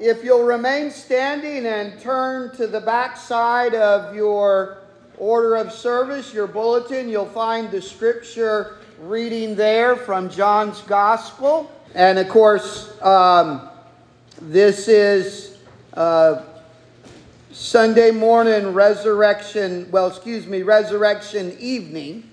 If you'll remain standing and turn to the back side of your order of service, your bulletin, you'll find the scripture reading there from John's Gospel. And of course, this is Sunday morning resurrection evening.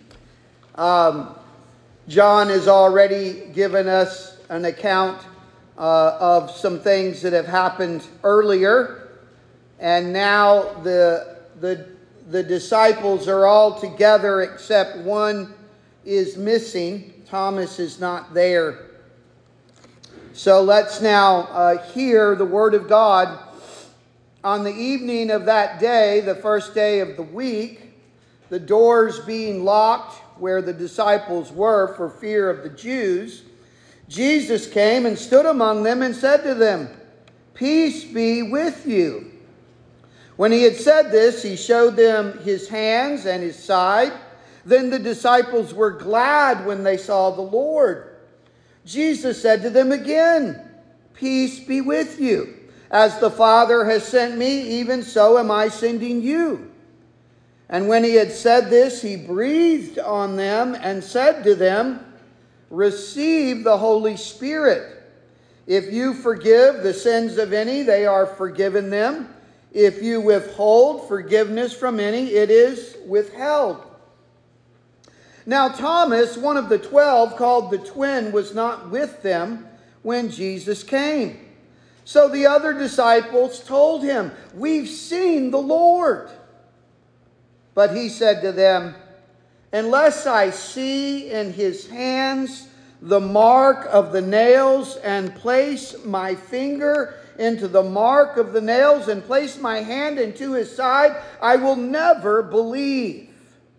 John has already given us an account of some things that have happened earlier, and now the disciples are all together except one is missing. Thomas is not there. So let's now hear the word of God. On the evening of that day, the first day of the week, the doors being locked where the disciples were for fear of the Jews, Jesus came and stood among them and said to them, "Peace be with you." When he had said this, he showed them his hands and his side. Then the disciples were glad when they saw the Lord. Jesus said to them again, "Peace be with you. As the Father has sent me, even so am I sending you." And when he had said this, he breathed on them and said to them, "Receive the Holy Spirit. If you forgive the sins of any, they are forgiven them. If you withhold forgiveness from any, it is withheld." Now Thomas, one of the 12, called the twin, was not with them when Jesus came. So the other disciples told him, "We've seen the Lord." But he said to them, "Unless I see in his hands the mark of the nails, and place my finger into the mark of the nails, and place my hand into his side, I will never believe."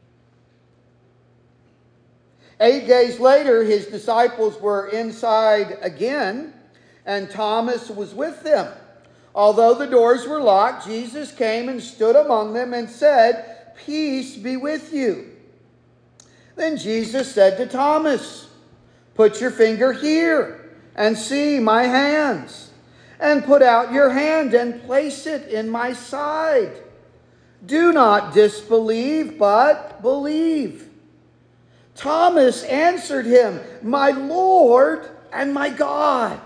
8 days later, his disciples were inside again, and Thomas was with them. Although the doors were locked, Jesus came and stood among them and said, "Peace be with you." Then Jesus said to Thomas, "Put your finger here and see my hands, and put out your hand and place it in my side. Do not disbelieve, but believe." Thomas answered him, "My Lord and my God."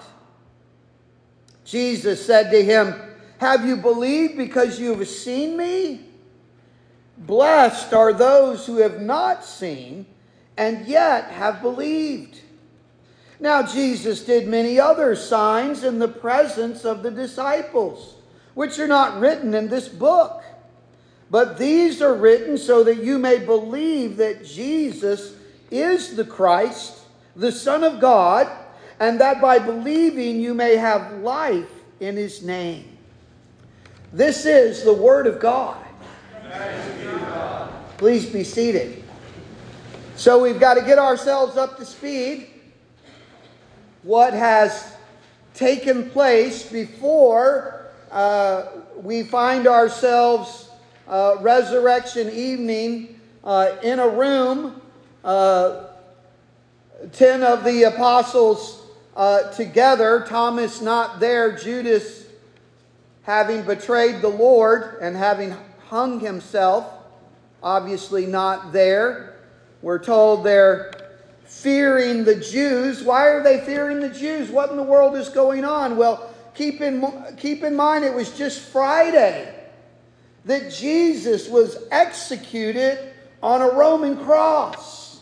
Jesus said to him, "Have you believed because you have seen me? Blessed are those who have not seen and yet have believed." Now Jesus did many other signs in the presence of the disciples, which are not written in this book. But these are written so that you may believe that Jesus is the Christ, the Son of God, and that by believing you may have life in his name. This is the word of God. Thanks be to God. Please be seated. So we've got to get ourselves up to speed. What has taken place before we find ourselves resurrection evening in a room, 10 of the apostles together, Thomas not there, Judas having betrayed the Lord and having hung himself, obviously not there. We're told they're fearing the Jews. Why are they fearing the Jews? What in the world is going on? Well, keep in mind it was just Friday that Jesus was executed on a Roman cross.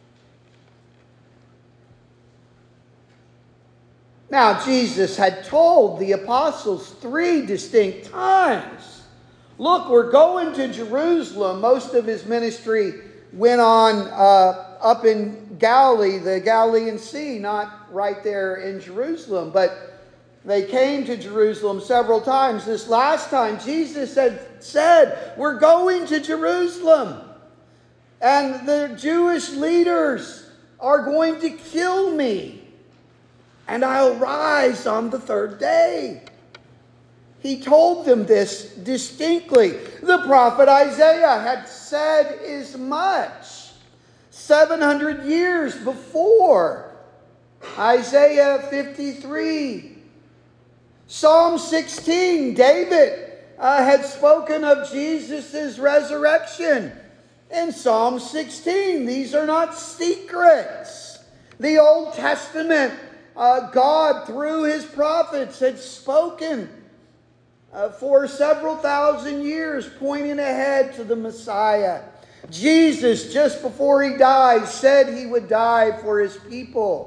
Now, Jesus had told the apostles 3 distinct times, "Look, we're going to Jerusalem." Most of his ministry went on up in Galilee, the Galilean Sea, not right there in Jerusalem. But they came to Jerusalem several times. This last time, Jesus had said, "We're going to Jerusalem. And the Jewish leaders are going to kill me. And I'll rise on the 3rd day." He told them this distinctly. The prophet Isaiah had said as much 700 years before. Isaiah 53. Psalm 16, David had spoken of Jesus' resurrection. In Psalm 16, these are not secrets. The Old Testament, God through his prophets had spoken for several thousand years, pointing ahead to the Messiah. Jesus, just before he died, said he would die for his people.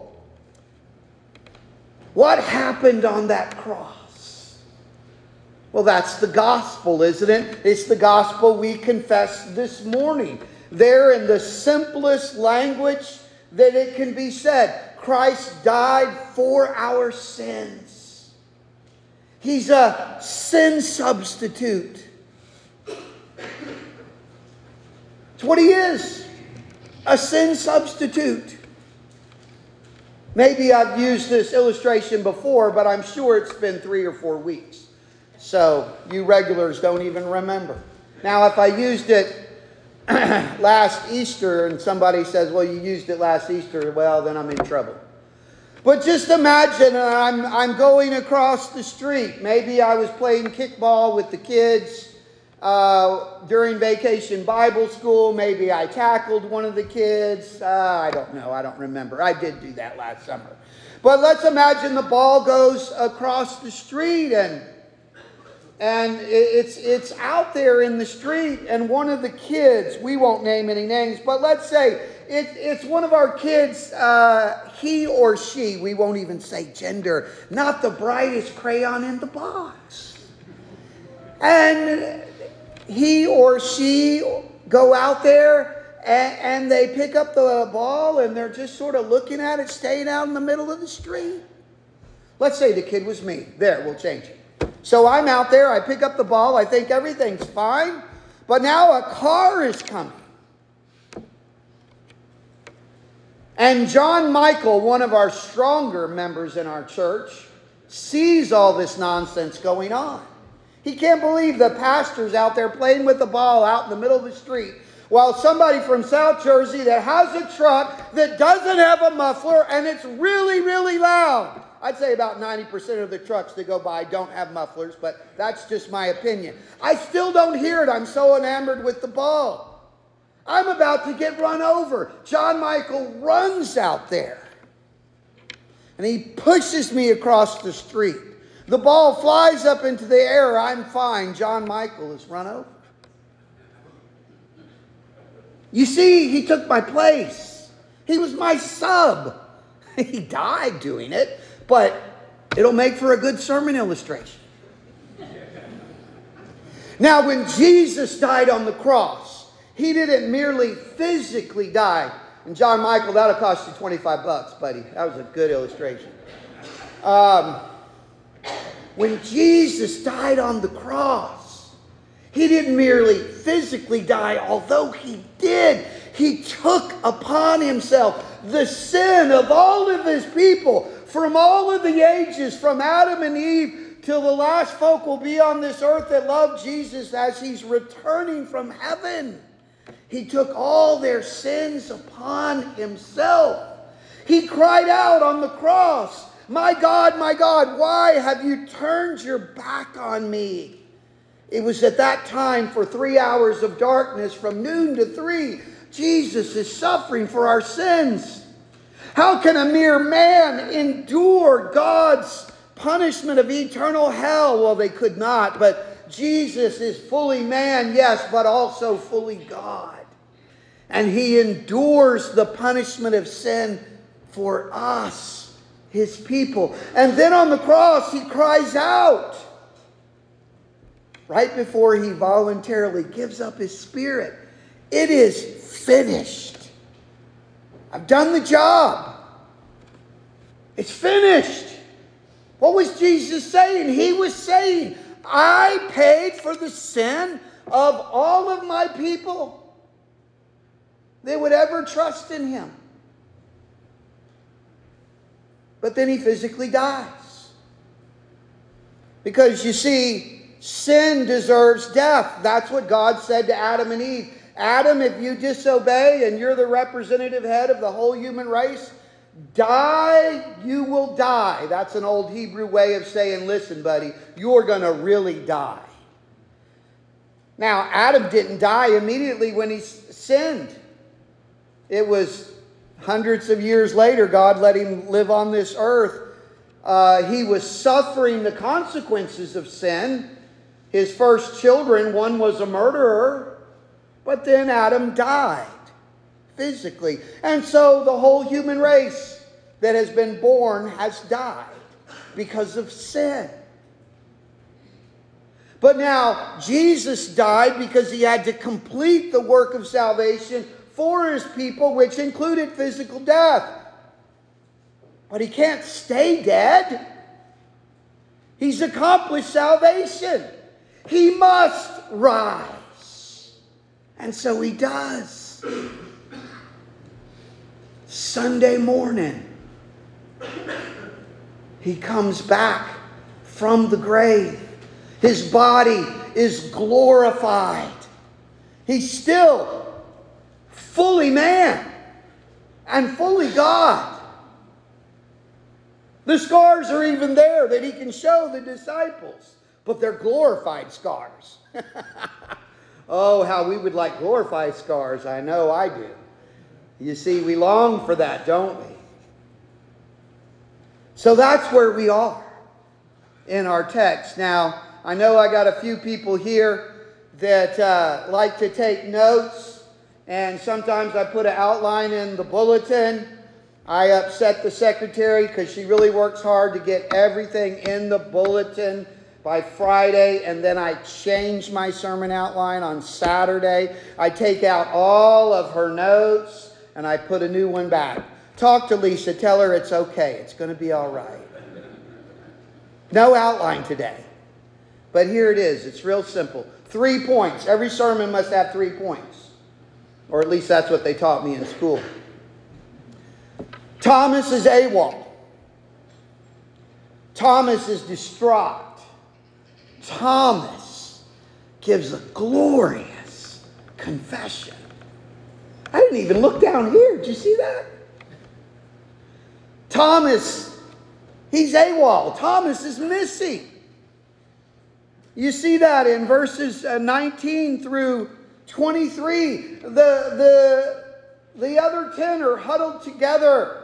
What happened on that cross? Well, that's the gospel, isn't it? It's the gospel we confess this morning. There in the simplest language that it can be said, Christ died for our sins. He's a sin substitute. It's what he is. A sin substitute. Maybe I've used this illustration before, but I'm sure it's been 3 or 4 weeks. So you regulars don't even remember. Now, if I used it last Easter and somebody says, well, you used it last Easter, well, then I'm in trouble. But just imagine I'm going across the street. Maybe I was playing kickball with the kids during vacation Bible school. Maybe I tackled one of the kids. I don't know. I don't remember. I did do that last summer. But let's imagine the ball goes across the street and it's out there in the street, and one of the kids, we won't name any names, but let's say it's one of our kids, he or she, we won't even say gender, not the brightest crayon in the box. And he or she go out there and they pick up the ball and they're just sort of looking at it, staying out in the middle of the street. Let's say the kid was me. There, we'll change it. So I'm out there, I pick up the ball, I think everything's fine, but now a car is coming. And John Michael, one of our stronger members in our church, sees all this nonsense going on. He can't believe the pastor's out there playing with the ball out in the middle of the street, while somebody from South Jersey that has a truck that doesn't have a muffler and it's really, really loud. I'd say about 90% of the trucks that go by don't have mufflers, but that's just my opinion. I still don't hear it. I'm so enamored with the ball. I'm about to get run over. John Michael runs out there, and he pushes me across the street. The ball flies up into the air. I'm fine. John Michael is run over. You see, he took my place. He was my sub. He died doing it. But it'll make for a good sermon illustration. Now, when Jesus died on the cross, he didn't merely physically die. And John Michael, that'll cost you $25, buddy. That was a good illustration. When Jesus died on the cross, he didn't merely physically die, although he did. He took upon himself the sin of all of his people from all of the ages, from Adam and Eve till the last folk will be on this earth that love Jesus as he's returning from heaven. He took all their sins upon himself. He cried out on the cross, my God, why have you turned your back on me? It was at that time, for 3 hours of darkness, from noon to 3, Jesus is suffering for our sins. How can a mere man endure God's punishment of eternal hell? Well, they could not, but Jesus is fully man, yes, but also fully God. And he endures the punishment of sin for us, his people. And then on the cross, he cries out right before he voluntarily gives up his spirit. It is finished. I've done the job. It's finished. What was Jesus saying? He was saying, I paid for the sin of all of my people that would ever trust in him. But then he physically dies. Because you see, sin deserves death. That's what God said to Adam and Eve. Adam, if you disobey and you're the representative head of the whole human race, Die, you will die. That's an old Hebrew way of saying, listen, buddy, you're going to really die. Now, Adam didn't die immediately when he sinned. It was hundreds of years later, God let him live on this earth. He was suffering the consequences of sin. His first children, one was a murderer, but then Adam died physically. And so the whole human race that has been born has died because of sin. But now Jesus died because he had to complete the work of salvation for his people, which included physical death. But he can't stay dead. He's accomplished salvation. He must rise. And so he does. Sunday morning, he comes back from the grave. His body is glorified. He's still fully man and fully God. The scars are even there that he can show the disciples, but they're glorified scars. Oh, how we would like glorified scars. I know I do. You see, we long for that, don't we? So that's where we are in our text. Now, I know I got a few people here that like to take notes, and sometimes I put an outline in the bulletin. I upset the secretary because she really works hard to get everything in the bulletin by Friday, and then I change my sermon outline on Saturday. I take out all of her notes and I put a new one back. Talk to Lisa, tell her it's okay. It's going to be all right. No outline today. But here it is. It's real simple. 3 points. Every sermon must have 3 points. Or at least that's what they taught me in school. Thomas is AWOL. Thomas is distraught. Thomas gives a glorious confession. I didn't even look down here. Did you see that? Thomas, he's AWOL. Thomas is missing. You see that in verses 19 through 23. The other 10 are huddled together.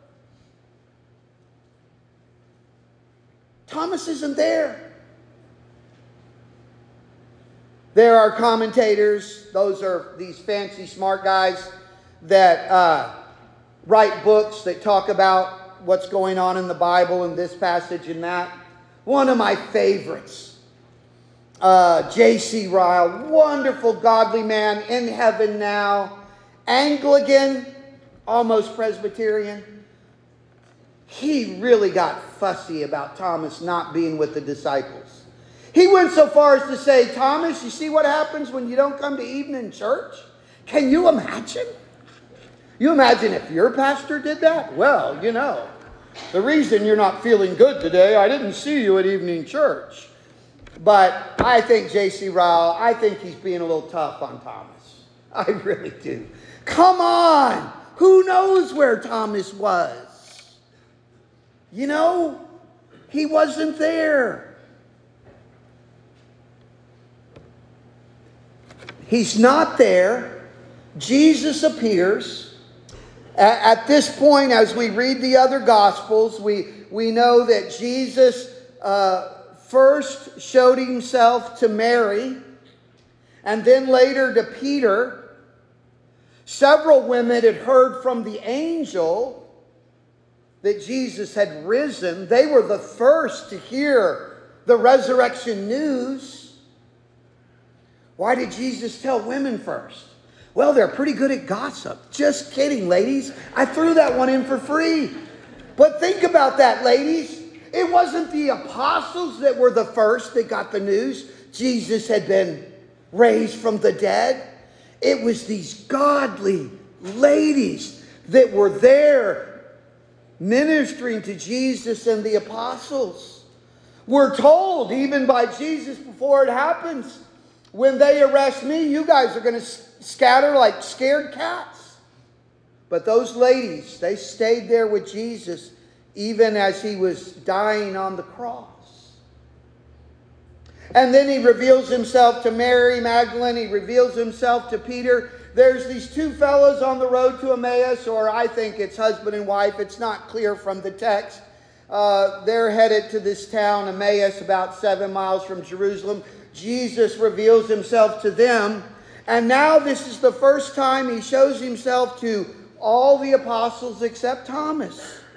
Thomas isn't there. There are commentators, those are these fancy smart guys that write books that talk about what's going on in the Bible and this passage and that. One of my favorites, J.C. Ryle, wonderful godly man in heaven now, Anglican, almost Presbyterian. He really got fussy about Thomas not being with the disciples. He went so far as to say, Thomas, you see what happens when you don't come to evening church? Can you imagine? You imagine if your pastor did that? Well, you know, the reason you're not feeling good today, I didn't see you at evening church. But I think J.C. Ryle, I think he's being a little tough on Thomas. I really do. Come on! Who knows where Thomas was? You know, he wasn't there. He's not there. Jesus appears. At this point, as we read the other Gospels, we know that Jesus first showed himself to Mary, and then later to Peter. Several women had heard from the angel that Jesus had risen. They were the first to hear the resurrection news. Why did Jesus tell women first? Well, they're pretty good at gossip. Just kidding, ladies. I threw that one in for free. But think about that, ladies. It wasn't the apostles that were the first that got the news Jesus had been raised from the dead. It was these godly ladies that were there ministering to Jesus and the apostles. We're told, even by Jesus before it happens, when they arrest me, you guys are going to scatter like scared cats. But those ladies, they stayed there with Jesus even as he was dying on the cross. And then he reveals himself to Mary Magdalene. He reveals himself to Peter. There's these two fellows on the road to Emmaus, or I think it's husband and wife. It's not clear from the text. They're headed to this town, Emmaus, about 7 miles from Jerusalem. Jesus reveals himself to them. And now this is the first time he shows himself to all the apostles except Thomas.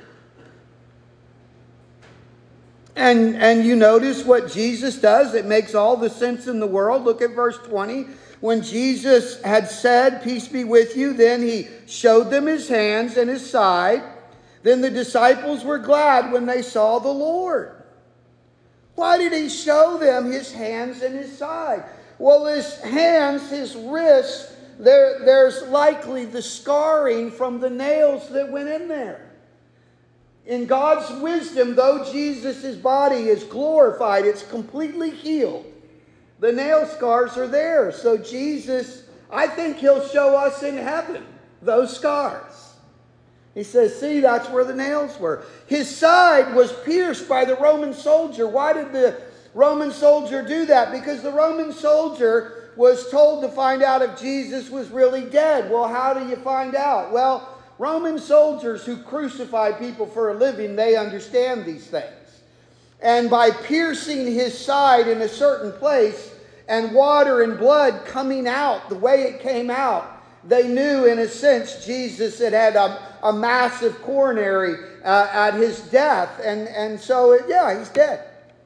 And you notice what Jesus does. It makes all the sense in the world. Look at verse 20. When Jesus had said, "Peace be with you," then he showed them his hands and his side. Then the disciples were glad when they saw the Lord. Why did he show them his hands and his side? Well, his hands, his wrists, there's likely the scarring from the nails that went in there. In God's wisdom, though Jesus' body is glorified, it's completely healed. The nail scars are there. So Jesus, I think he'll show us in heaven those scars. He says, see, that's where the nails were. His side was pierced by the Roman soldier. Why did the Roman soldier do that? Because the Roman soldier was told to find out if Jesus was really dead. Well, how do you find out? Well, Roman soldiers who crucify people for a living, they understand these things. And by piercing his side in a certain place and water and blood coming out the way it came out, they knew in a sense Jesus had had a massive coronary at his death. And so, yeah, he's dead.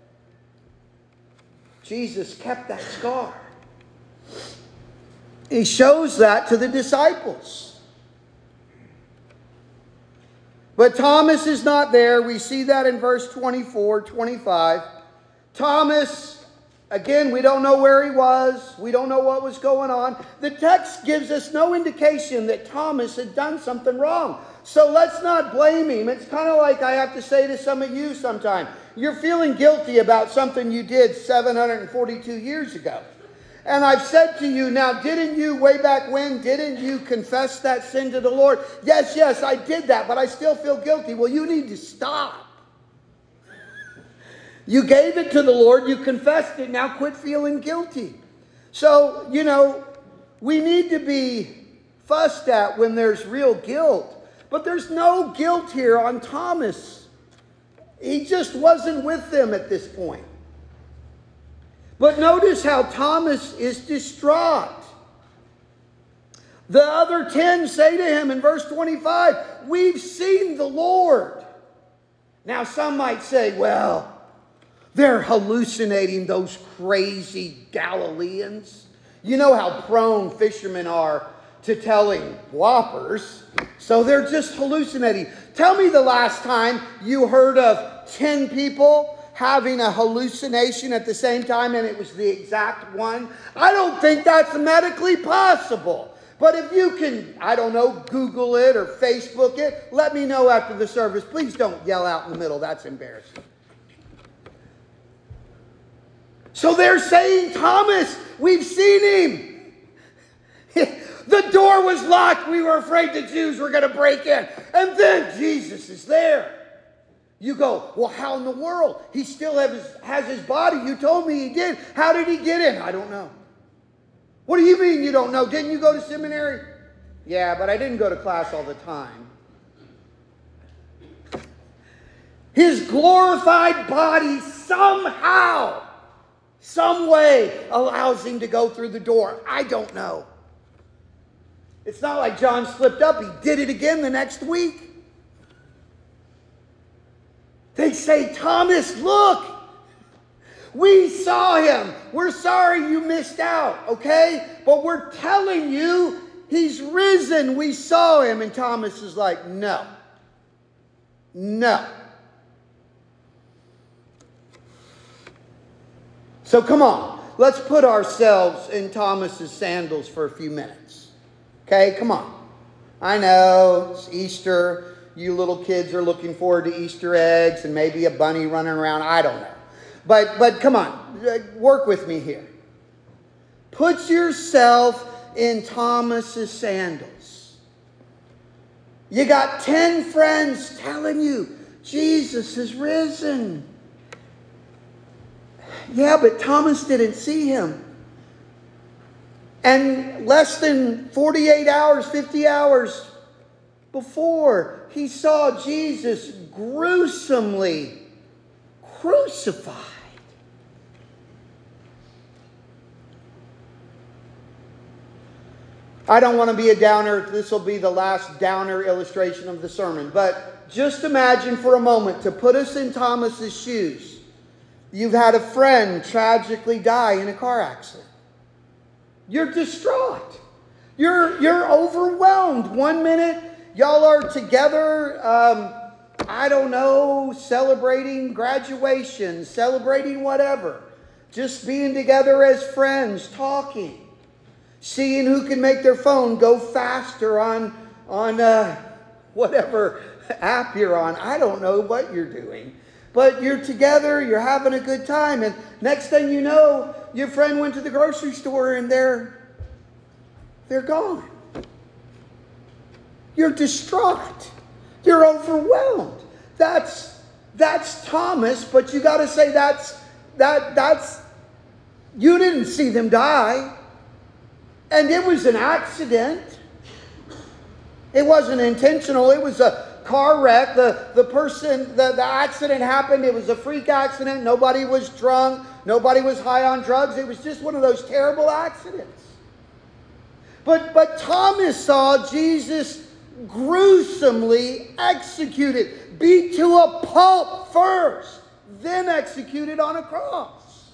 Jesus kept that scar. He shows that to the disciples. But Thomas is not there. We see that in verse 24, 25. Thomas, again, we don't know where he was. We don't know what was going on. The text gives us no indication that Thomas had done something wrong. So let's not blame him. It's kind of like I have to say to some of you sometime. You're feeling guilty about something you did 742 years ago. And I've said to you, now, didn't you, way back when, didn't you confess that sin to the Lord? Yes, I did that, but I still feel guilty. Well, you need to stop. You gave it to the Lord, you confessed it, now quit feeling guilty. So, we need to be fussed at when there's real guilt. But there's no guilt here on Thomas. He just wasn't with them at this point. But notice how Thomas is distraught. The other 10 say to him in verse 25, "We've seen the Lord." Now some might say, well, they're hallucinating, those crazy Galileans. You know how prone fishermen are to telling whoppers, so they're just hallucinating. Tell me the last time you heard of 10 people having a hallucination at the same time and it was the exact one. I don't think that's medically possible. But if you can, Google it or Facebook it, let me know after the service. Please don't yell out in the middle. That's embarrassing. So they're saying, Thomas, we've seen him. The door was locked. We were afraid the Jews were going to break in. And then Jesus is there. You go, well, how in the world? He still has his body. You told me he did. How did he get in? I don't know. What do you mean you don't know? Didn't you go to seminary? Yeah, but I didn't go to class all the time. His glorified body somehow, some way allows him to go through the door. I don't know. It's not like John slipped up. He did it again the next week. They say, Thomas, look, we saw him. We're sorry you missed out, okay? But we're telling you, he's risen. We saw him. And Thomas is like, no. So come on, let's put ourselves in Thomas's sandals for a few minutes. Okay, come on. I know it's Easter. You little kids are looking forward to Easter eggs and maybe a bunny running around. I don't know. But come on, work with me here. Put yourself in Thomas's sandals. You got 10 friends telling you Jesus is risen. Yeah, but Thomas didn't see him. And less than 48 hours, 50 hours before, he saw Jesus gruesomely crucified. I don't want to be a downer. This will be the last downer illustration of the sermon. But just imagine for a moment, to put us in Thomas's shoes. You've had a friend tragically die in a car accident. You're distraught. You're overwhelmed. 1 minute, y'all are together, I don't know, celebrating graduation, celebrating whatever. Just being together as friends, talking. Seeing who can make their phone go faster on whatever app you're on. I don't know what you're doing. But you're together, you're having a good time. And next thing you know, your friend went to the grocery store and they're gone. You're distraught. You're overwhelmed. That's Thomas, but you got to say that's you didn't see them die. And it was an accident. It wasn't intentional. It was a car wreck. The accident happened. It was a freak accident. Nobody was drunk. Nobody was high on drugs. It was just one of those terrible accidents. But Thomas saw Jesus gruesomely executed, beat to a pulp first, then executed on a cross.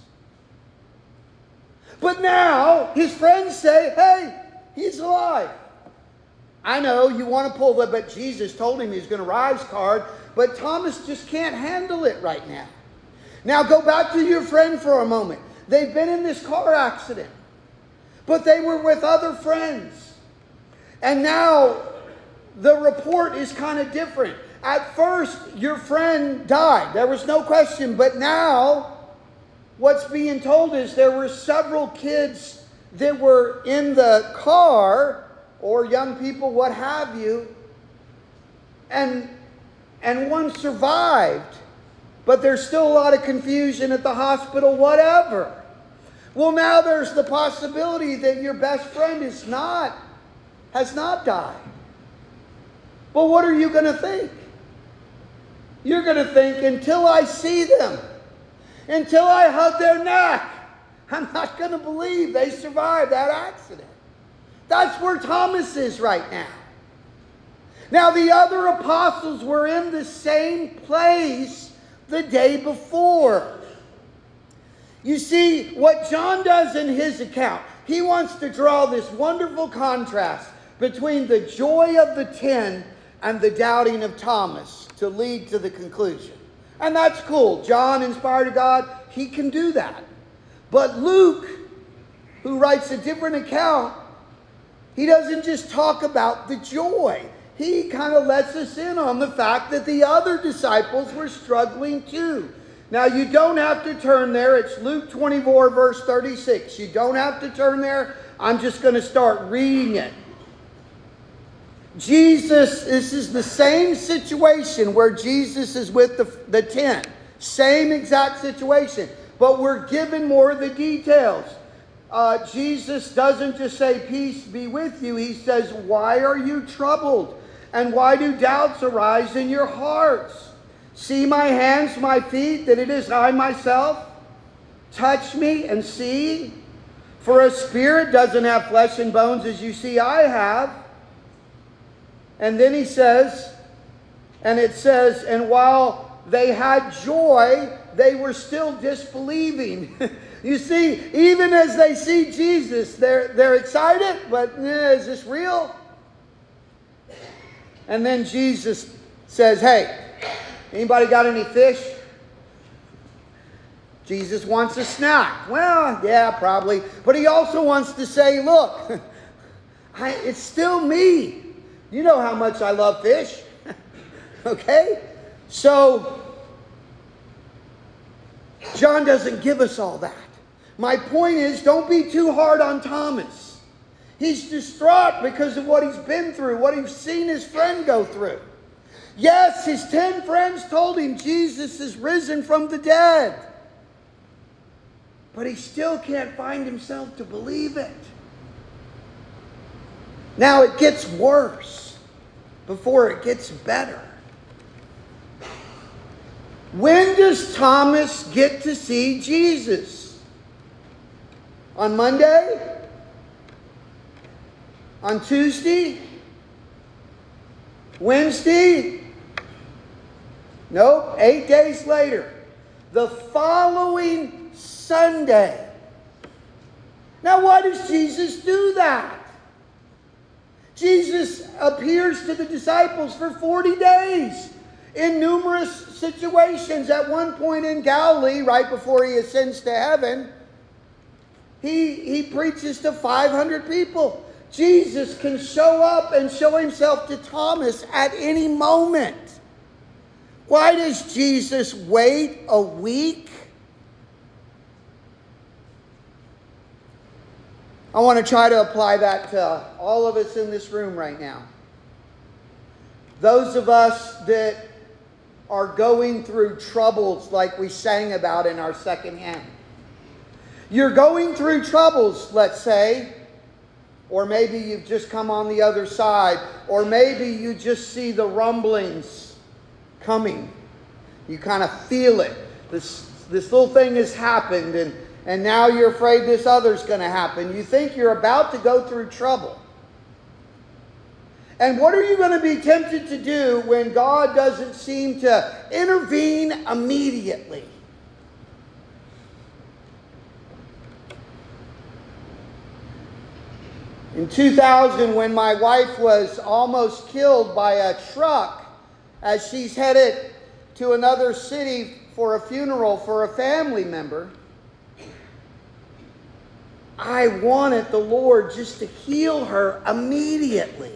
But now his friends say, hey, he's alive. I know you want to pull the, but Jesus told him he's going to rise card, but Thomas just can't handle it right now. Now go back to your friend for a moment. They've been in this car accident, but they were with other friends. And now the report is kind of different. At first, your friend died. There was no question. But now, what's being told is there were several kids that were in the car, or young people, what have you, and one survived. But there's still a lot of confusion at the hospital, whatever. Well, now there's the possibility that your best friend has not died. But what are you going to think? You're going to think, until I see them, until I hug their neck, I'm not going to believe they survived that accident. That's where Thomas is right now. Now, the other apostles were in the same place the day before. You see, what John does in his account, he wants to draw this wonderful contrast between the joy of the 10 and the doubting of Thomas to lead to the conclusion. And that's cool. John, inspired of God, he can do that. But Luke, who writes a different account, he doesn't just talk about the joy. He kind of lets us in on the fact that the other disciples were struggling too. Now, you don't have to turn there. It's Luke 24, verse 36. You don't have to turn there. I'm just going to start reading it. Jesus, this is the same situation where Jesus is with the 10. Same exact situation. But we're given more of the details. Jesus doesn't just say, peace be with you. He says, why are you troubled? And why do doubts arise in your hearts? See my hands, my feet, that it is I myself? Touch me and see. For a spirit doesn't have flesh and bones as you see I have. And then he says, and it says, and while they had joy, they were still disbelieving. You see, even as they see Jesus, they're excited, but is this real? And then Jesus says, hey, anybody got any fish? Jesus wants a snack. Well, yeah, probably. But he also wants to say, look, it's still me. You know how much I love fish. Okay? So, John doesn't give us all that. My point is, don't be too hard on Thomas. He's distraught because of what he's been through, what he's seen his friend go through. Yes, his 10 friends told him Jesus is risen from the dead. But he still can't find himself to believe it. Now it gets worse before it gets better. When does Thomas get to see Jesus? On Monday? On Tuesday? Wednesday? Nope, 8 days later. The following Sunday. Now why does Jesus do that? Jesus appears to the disciples for 40 days in numerous situations. At one point in Galilee, right before he ascends to heaven, he preaches to 500 people. Jesus can show up and show himself to Thomas at any moment. Why does Jesus wait a week? I want to try to apply that to all of us in this room right now. Those of us that are going through troubles like we sang about in our second hymn. You're going through troubles, let's say, or maybe you've just come on the other side, or maybe you just see the rumblings coming. You kind of feel it. This little thing has happened, and now you're afraid this other's going to happen. You think you're about to go through trouble. And what are you going to be tempted to do when God doesn't seem to intervene immediately? In 2000, when my wife was almost killed by a truck as she's headed to another city for a funeral for a family member, I wanted the Lord just to heal her immediately.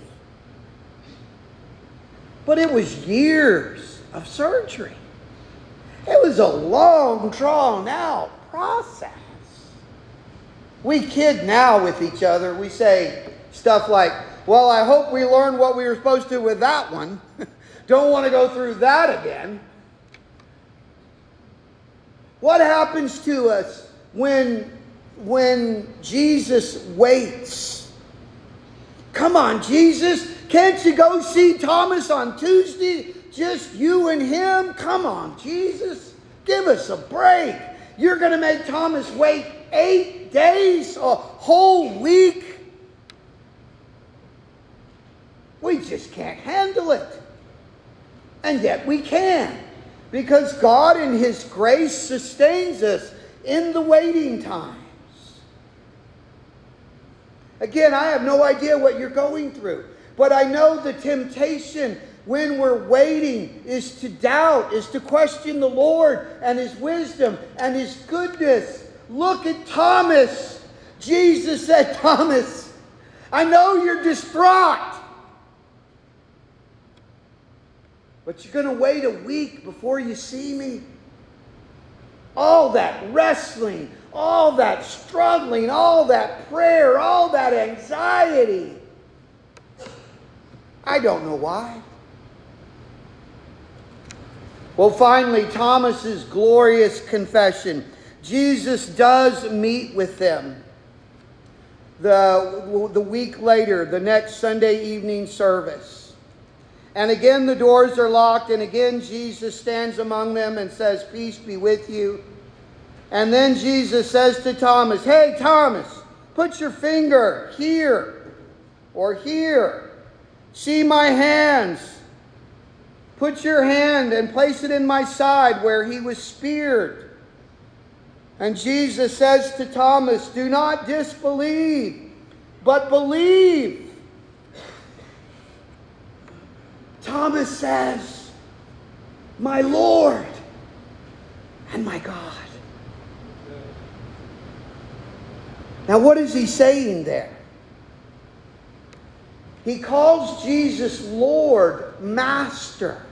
But it was years of surgery. It was a long, drawn out process. We kid now with each other. We say stuff like, well, I hope we learned what we were supposed to with that one. Don't want to go through that again. What happens to us when Jesus waits? Come on, Jesus. Can't you go see Thomas on Tuesday? Just you and him? Come on, Jesus. Give us a break. You're going to make Thomas wait 8 days, a whole week? We just can't handle it. And yet we can. Because God in His grace sustains us in the waiting times. Again, I have no idea what you're going through. But I know the temptation when we're waiting is to doubt, is to question the Lord and His wisdom and His goodness. Look at Thomas. Jesus said, Thomas, I know you're distraught. But you're going to wait a week before you see me. All that wrestling, all that struggling, all that prayer, all that anxiety. I don't know why. Well, finally, Thomas's glorious confession. Jesus does meet with them the week later, the next Sunday evening service. And again, the doors are locked, and again, Jesus stands among them and says, peace be with you. And then Jesus says to Thomas, hey, Thomas, put your finger here or here. See my hands. Put your hand and place it in my side where he was speared. And Jesus says to Thomas, do not disbelieve, but believe. Thomas says, my Lord and my God. Now what is he saying there? He calls Jesus Lord, Master.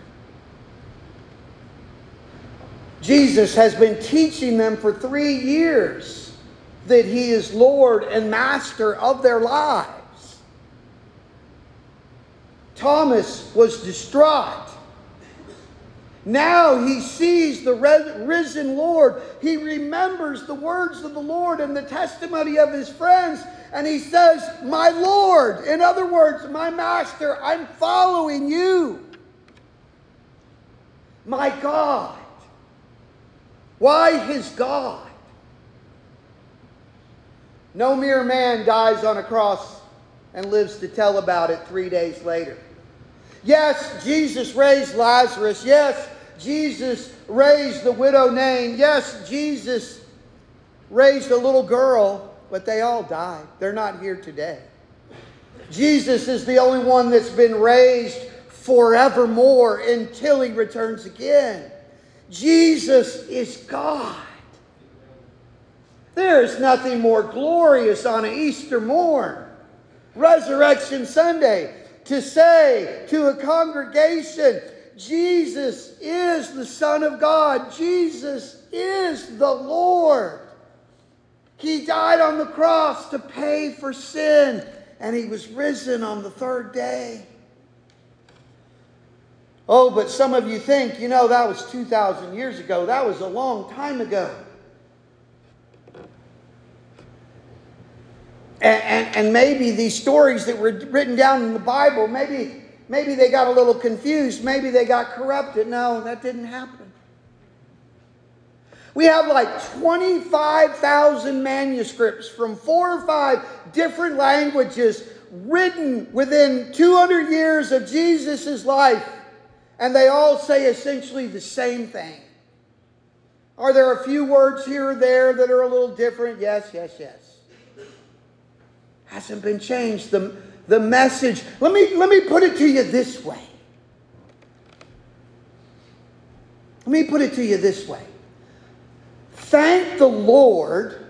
Jesus has been teaching them for 3 years that He is Lord and Master of their lives. Thomas was distraught. Now he sees the risen Lord. He remembers the words of the Lord and the testimony of his friends. And he says, my Lord. In other words, my Master, I'm following you. My God. Why his God? No mere man dies on a cross and lives to tell about it 3 days later. Yes, Jesus raised Lazarus. Yes, Jesus raised the widow Nain. Yes, Jesus raised a little girl, but they all died. They're not here today. Jesus is the only one that's been raised forevermore until he returns again. Jesus is God. There is nothing more glorious on an Easter morn, Resurrection Sunday, to say to a congregation, Jesus is the Son of God. Jesus is the Lord. He died on the cross to pay for sin, and he was risen on the third day. Oh, but some of you think, that was 2,000 years ago. That was a long time ago. And maybe these stories that were written down in the Bible, maybe they got a little confused. Maybe they got corrupted. No, that didn't happen. We have like 25,000 manuscripts from 4 or 5 different languages written within 200 years of Jesus' life. And they all say essentially the same thing. Are there a few words here or there that are a little different? Yes. Hasn't been changed. The message. Let me put it to you this way. Thank the Lord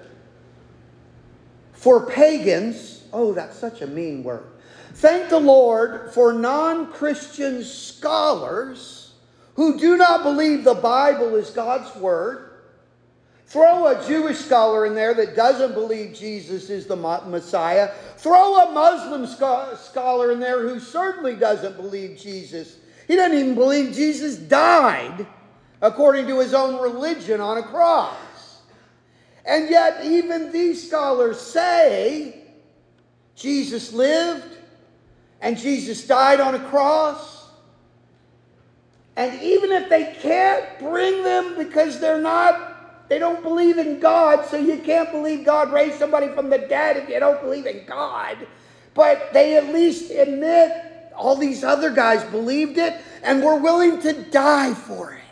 for pagans. Oh, that's such a mean word. Thank the Lord for non-Christian scholars who do not believe the Bible is God's word. Throw a Jewish scholar in there that doesn't believe Jesus is the Messiah. Throw a Muslim scholar in there who certainly doesn't believe Jesus. He doesn't even believe Jesus died according to his own religion on a cross. And yet even these scholars say Jesus lived and Jesus died on a cross. And even if they can't bring them because they don't believe in God, so you can't believe God raised somebody from the dead if you don't believe in God. But they at least admit all these other guys believed it and were willing to die for it.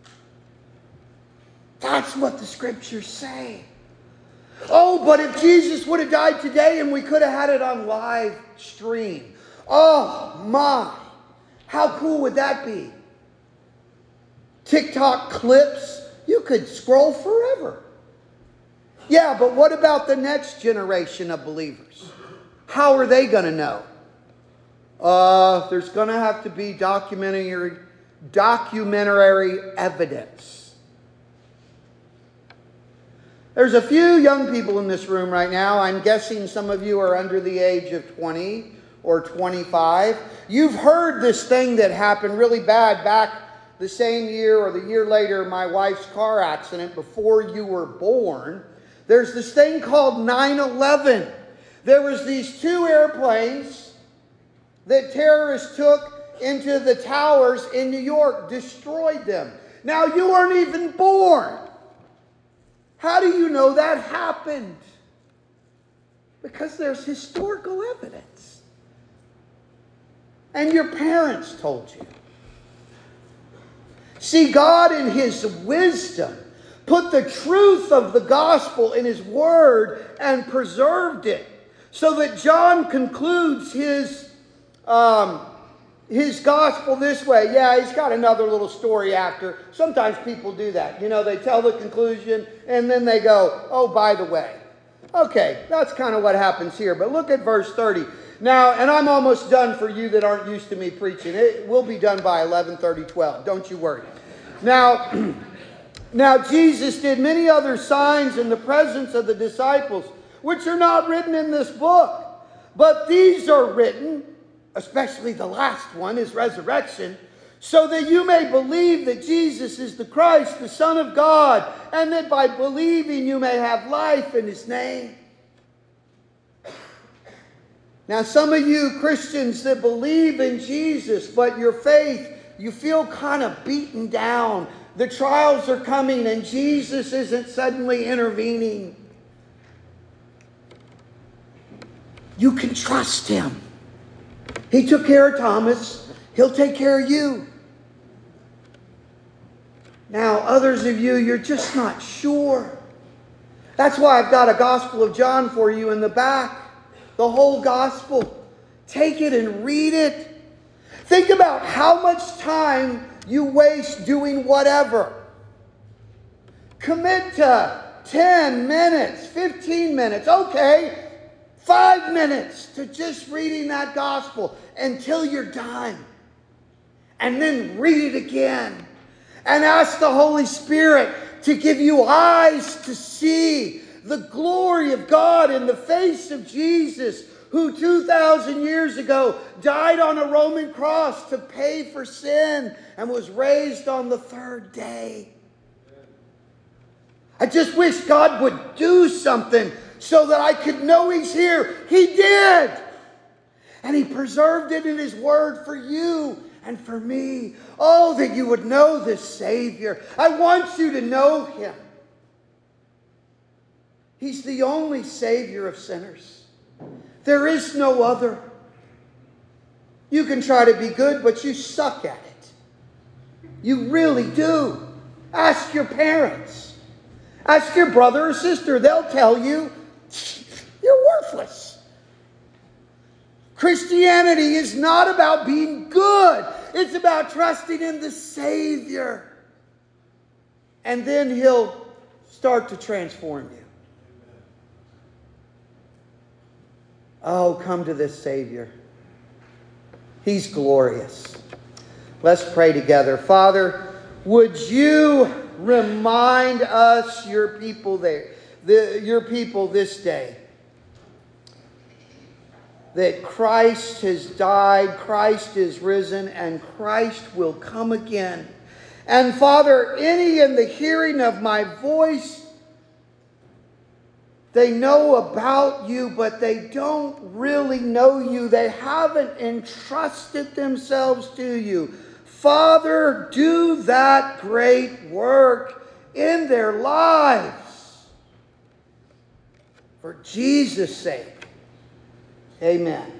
That's what the scriptures say. Oh, but if Jesus would have died today and we could have had it on live stream. Oh my, how cool would that be? TikTok clips. You could scroll forever. Yeah, but what about the next generation of believers? How are they going to know? There's going to have to be documentary evidence. There's a few young people in this room right now. I'm guessing some of you are under the age of 20 or 25. You've heard this thing that happened really bad back the same year or the year later, my wife's car accident before you were born. There's this thing called 9/11. There was these 2 airplanes that terrorists took into the towers in New York, destroyed them. Now, you weren't even born. How do you know that happened? Because there's historical evidence. And your parents told you. See, God in his wisdom put the truth of the gospel in his word and preserved it. So that John concludes his gospel this way. Yeah, he's got another little story after. Sometimes people do that. They tell the conclusion and then they go, oh, by the way. Okay, that's kind of what happens here. But look at verse 30. Now, and I'm almost done for you that aren't used to me preaching. It will be done by 11:30:12. Don't you worry. Now Jesus did many other signs in the presence of the disciples, which are not written in this book. But these are written especially the last one, his resurrection, so that you may believe that Jesus is the Christ, the Son of God, and that by believing you may have life in his name. Now, some of you Christians that believe in Jesus, but your faith, you feel kind of beaten down. The trials are coming and Jesus isn't suddenly intervening. You can trust him. He took care of Thomas. He'll take care of you. Now, others of you, you're just not sure. That's why I've got a Gospel of John for you in the back. The whole Gospel. Take it and read it. Think about how much time you waste doing whatever. Commit to 10 minutes, 15 minutes, okay, 5 minutes to just reading that Gospel until you're done. And then read it again. And ask the Holy Spirit to give you eyes to see the glory of God in the face of Jesus, who 2,000 years ago died on a Roman cross to pay for sin and was raised on the third day. I just wish God would do something so that I could know he's here. He did. And he preserved it in his word for you and for me. Oh, that you would know this Savior. I want you to know him. He's the only Savior of sinners. There is no other. You can try to be good, but you suck at it. You really do. Ask your parents. Ask your brother or sister. They'll tell you, you're worthless. Christianity is not about being good. It's about trusting in the Savior. And then he'll start to transform you. Oh, come to this Savior. He's glorious. Let's pray together. Father, would you remind us, your people this day, that Christ has died, Christ is risen, and Christ will come again. And Father, any in the hearing of my voice, they know about you, but they don't really know you. They haven't entrusted themselves to you. Father, do that great work in their lives. For Jesus' sake. Amen.